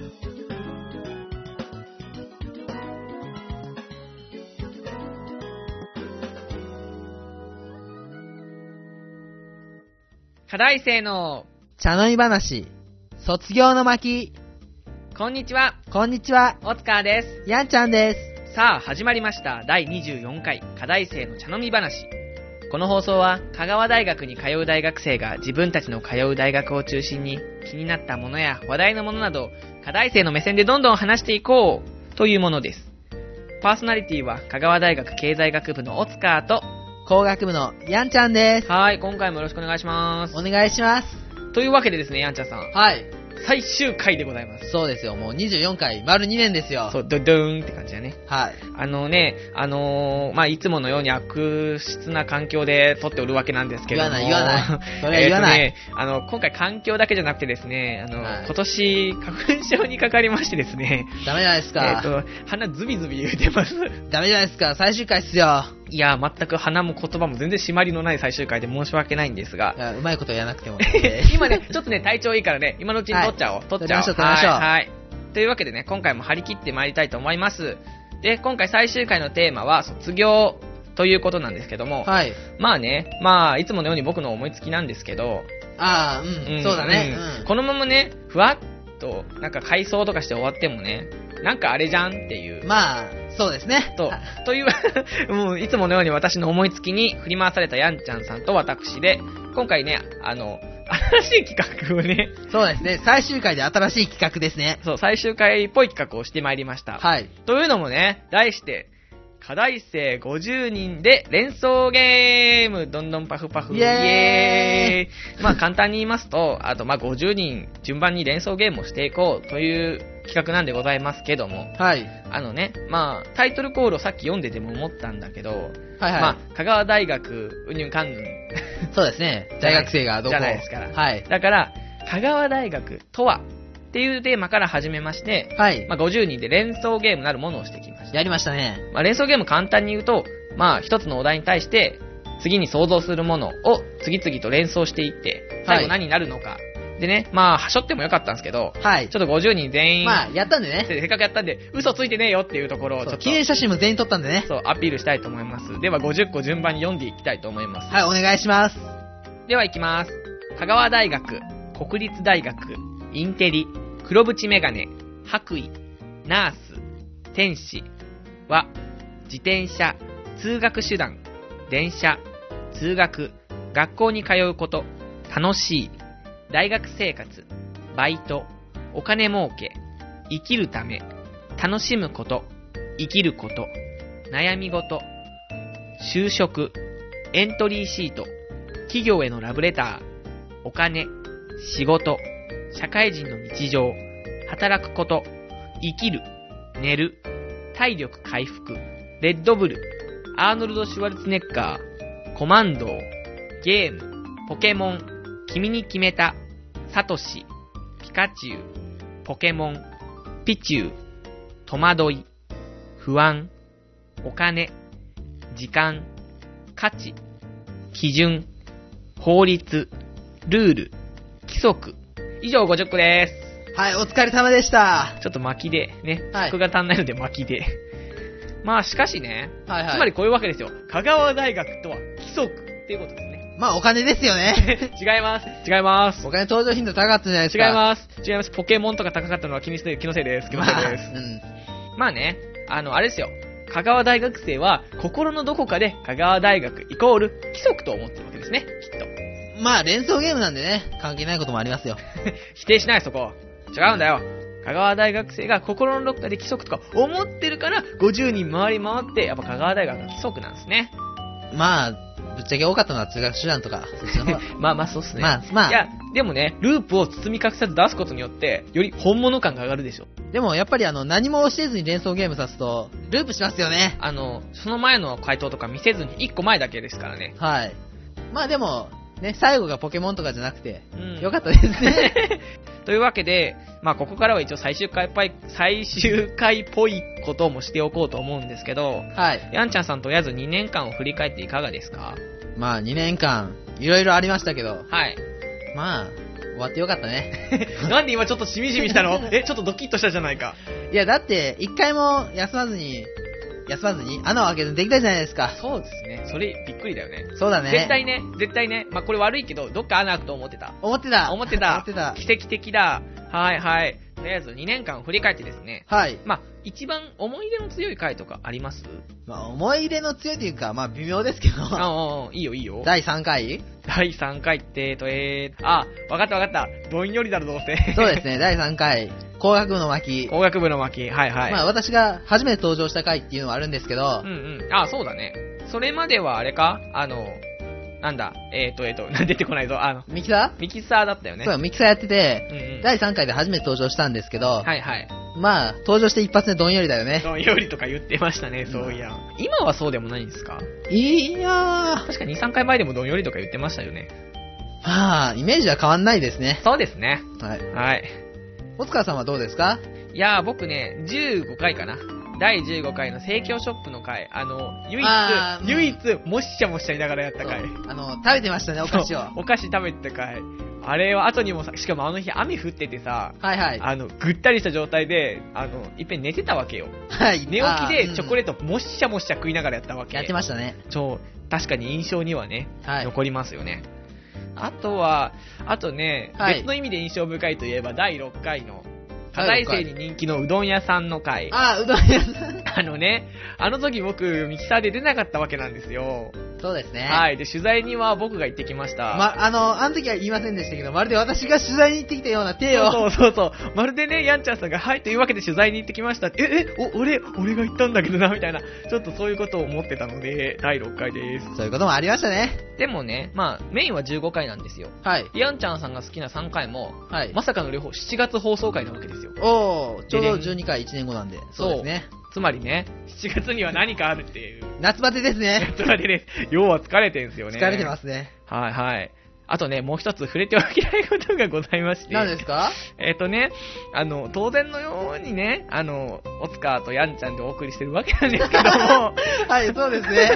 課題生の茶飲み話、卒業の巻。 こんにちは。 こんにちは。 おつかーです。 やんちゃんです。 さあ始まりました第24回課題生の茶飲み話。この放送は香川大学に通う大学生が自分たちの通う大学を中心に気になったものや話題のものなど課題生の目線でどんどん話していこうというものです。パーソナリティは香川大学経済学部のおつかーと工学部のやんちゃんです。 はい、今回もよろしくお願いします。 お願いします。 というわけでですね、やんちゃんさん。 はい。 最終回でございます。 そうですよ、もう24回、丸2年ですよ。 そう、ドドーンって感じだね。 はい。 いつものように悪質な環境で撮っておるわけなんですけども。 言わない。それは言わない。 今回環境だけじゃなくてですね、 はい、 今年、花粉症にかかりましてですね。 ダメじゃないですか。 鼻ズビズビ言うてます。 ダメじゃないですか、最終回っすよ。 いや、全く鼻も言葉も全然締まりのない最終回で申し訳ないんですが。 いや、うまいこと言わなくても。 今ね、ちょっとね、体調いいからね、今のうちに撮っちゃおう。撮っちゃおう。 撮りましょう。 はい。というわけでね、今回も張り切って参りたいと思います。で、今回最終回のテーマは、卒業ということなんですけども。 はい。 まあね、いつものように僕の思いつきなんですけど。 そうだね。 このままね、ふわっと、なんか回想とかして終わってもね、なんかあれじゃんっていう。 そうですね。 という、もういつものように私の思いつきに振り回されたやんちゃんさんと私で、今回ね、新しい企画をね。 そうですね。最終回で新しい企画ですね。 そう、最終回っぽい企画をしてまいりました。 はい。 というのもね、題して、課題生50人で連想ゲームどんどんパフパフイエーイ簡単に言いますと、あと50人順番に連想ゲームをしていこうという企画なんでございますけども。 はい。 タイトルコールをさっき読んでても思ったんだけど、 はいはい。 香川大学、うんぬんかんぬん。 そうですね。大学生がどこじゃないですから。 はい。 だから、香川大学とは、っていうテーマから始めまして、 はい。 50人で連想ゲームなるものをしてきました。 やりましたね。 連想ゲーム簡単に言うと、一つのお題に対して、次に想像するものを次々と連想していって、最後何になるのか。でね、はしょってもよかったんですけど、 はい。 ちょっと50人全員、 やったんでね。 せっかくやったんで、嘘ついてねえよっていうところをちょっと。 記念写真も全員撮ったんでね。 そう、アピールしたいと思います。では50個順番に読んでいきたいと思います。 はい、お願いします。 では行きます。香川大学、国立大学、インテリ、黒縁メガネ、白衣、ナース、天使は、自転車、通学手段、電車、通学、学校に通うこと、楽しい、大学生活、バイト、お金儲け、生きるため、楽しむこと、生きること、悩み事、就職、エントリーシート、企業へのラブレター、お金、仕事、社会人の日常、働くこと、生きる、寝る、体力回復、レッドブル、アーノルド・シュワルツェネッガー、コマンドー、ゲーム、ポケモン、君に決めた、サトシ、ピカチュウ、ポケモン、ピチュウ、戸惑い、不安、お金、時間、価値、基準、法律、ルール、規則。以上50個です。 はい、お疲れ様でした。 ちょっと巻きで、ね。 はい。 尺が足んないので巻きで。しかしね。 はいはい。 つまりこういうわけですよ。香川大学とは規則っていうことですね。 お金ですよね。 違います。違います。 お金登場頻度高かったじゃないですか。 違います。違います。ポケモンとか高かったのは気のせいです。気のせいです。あれですよ。香川大学生は心のどこかで香川大学イコール規則と思ってるわけですね。きっと。 連想ゲームなんでね、関係ないこともありますよ。 否定しないそこ。違うんだよ。香川大学生が心のどこかで規則とか思ってるから50人回り回ってやっぱ香川大学が規則なんですね。 ぶっちゃけ多かったのは通学手段とか、そっちの方そうっすね。 いや、でもね、ループを包み隠さず出すことによって、より本物感が上がるでしょ。 でもやっぱり何も教えずに連想ゲームさすと、ループしますよね。 その前の回答とか見せずに1個前だけですからね。 はい。でも、ね、最後がポケモンとかじゃなくて、よかったですね。 というわけで、ここからは一応最終回っぽいこともしておこうと思うんですけど、 はい。 やんちゃんさんとりあえず2年間を振り返っていかがですか？ 2年間、いろいろありましたけど、 はい。 わってよかったね。 なんで今ちょっとしみじみしたの？ちょっとドキッとしたじゃないか。 いや、だって、一回も休まずに、穴を開けずにできたじゃないですか。 そうですね。それ、びっくりだよね。 そうだね。 絶対ね。まあ、これ悪いけど、どっか穴開くと思ってた。思ってた。奇跡的だ。はいはい。とりあえず2年間振り返ってですね。 はい。 まあ、一番思い入れの強い回とかあります？ まあ、思い入れの強いというか、まあ、微妙ですけど。 いいよ。 第3回第3回って、わかった。どんよりだろ、どうせ。 そうですね、第3回。工学部の巻。 はいはい。 まあ、私が初めて登場した回っていうのはあるんですけど。 そうだね。それまではあれかなんだ、出てこないぞ。 ミキサーだったよね。 そう、ミキサーやってて、第3回で初めて登場したんですけど。 はいはい。 まあ、登場して一発でどんよりだよね。 どんよりとか言ってましたね、そういや。今はそうでもないんですか？ いやー。 確か2、3回前でもどんよりとか言ってましたよね。 まあ、イメージは変わんないですね。 そうですね。はい。 おつかさんはどうですか？ いやー、僕ね、15回かな。第15回の生協ショップの回、唯一、もっしゃもっしゃいながらやった回。 食べてましたね、お菓子を。 お菓子食べてた回。あれは後にもしかもあの日雨降っててさ、 はいはい。 ぐったりした状態で、いっぺん寝てたわけよ。 はい。 寝起きでチョコレートもっしゃもっしゃ食いながらやったわけ。 やってましたね。 確かに印象にはね、残りますよね。あとね、別の意味で印象深いといえば第6回の、課題生に人気のうどん屋さんの回。 うどん屋さん。 あの時僕、ミキサーで出なかったわけなんですよ。 そうですね。 はい。で、取材には僕が行ってきました。 あの時は言いませんでしたけど、まるで私が取材に行ってきたような手を。 そう。まるでね、ヤンちゃんさんが、はい、というわけで取材に行ってきました。俺が行ったんだけどな、みたいな。ちょっとそういうことを思ってたので、第6回です。 そういうこともありましたね。 でもね、まあ、メインは15回なんですよ。 はい。 ヤンちゃんさんが好きな3回も、 はい。 まさかの両方7月放送回なわけですよ。 ちょうど12回1年後なんで。そうですね。 つまりね、7月には何かあるっていう。 夏バテですね。 夏バテです。要は疲れてんすよね。 疲れてますね。 はいはい。あとね、もう一つ触れてはいけないことがございまして。 何ですか？ 当然のようにね、オツカーとヤンちゃんでお送りしてるわけなんですけども。 はい、そうですね。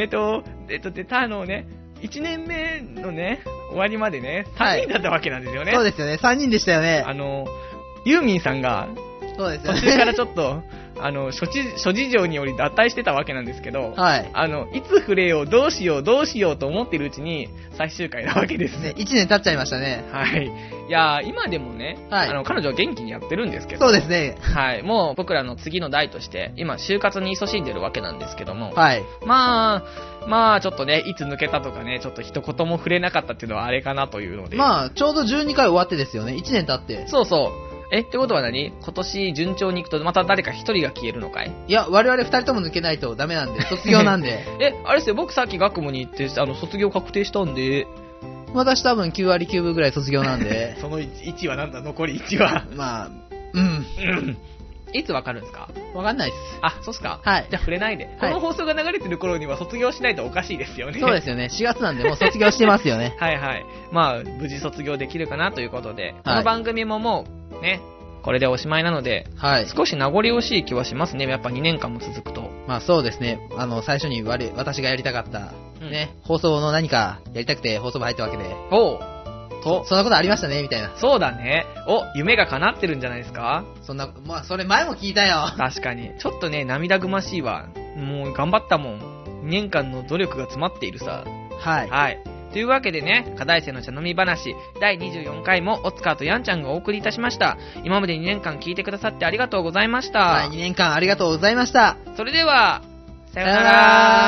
1年目のね、終わりまでね、3人だったわけなんですよね。 そうですよね、3人でしたよね。 ユーミンさんが、 そうですよね。 途中からちょっと、諸事情により脱退してたわけなんですけど、 はい。 いつ触れよう、どうしようと思ってるうちに、最終回なわけですね。1年経っちゃいましたね。 はい。いやー、今でもね、 はい。 彼女は元気にやってるんですけど。 そうですね。 はい。もう僕らの次の代として、今、就活に勤しんでるわけなんですけども。 はい。 まあ、ちょっとね、いつ抜けたとかね、ちょっと一言も触れなかったっていうのはあれかなというので。 まあ、ちょうど12回終わってですよね。1年経って。 そうそう。ってことは何？今年順調に行くとまた誰か一人が消えるのかい？ いや、我々二人とも抜けないとダメなんで、卒業なんで。 あれですよ、僕さっき学務に行って、卒業確定したんで。 私多分9割9分ぐらい卒業なんで。 その1はなんだ、残り1は。 まあ、 いつわかるんですか？ わかんないです。 そうっすか？ はい。 じゃあ触れないで。この放送が流れてる頃には卒業しないとおかしいですよね。 そうですよね。4月なんでもう卒業してますよね。 はいはい。まあ、無事卒業できるかなということで、この番組ももう、ね、これでおしまいなので、 はい。 少し名残惜しい気はしますね。やっぱ2年間も続くと。 まあそうですね。最初に私がやりたかった、ね、放送の何かやりたくて放送部入ったわけで。そんなことありましたね、みたいな。 そうだね。夢が叶ってるんじゃないですか？ まあそれ前も聞いたよ。 確かに。ちょっとね、涙ぐましいわ。もう頑張ったもん。2年間の努力が詰まっているさ。 はい。 はい。というわけでね、課題生の茶飲み話、第24回もオツカーとヤンちゃんがお送りいたしました。今まで2年間聞いてくださってありがとうございました。 はい、2年間ありがとうございました。 それでは、さよなら。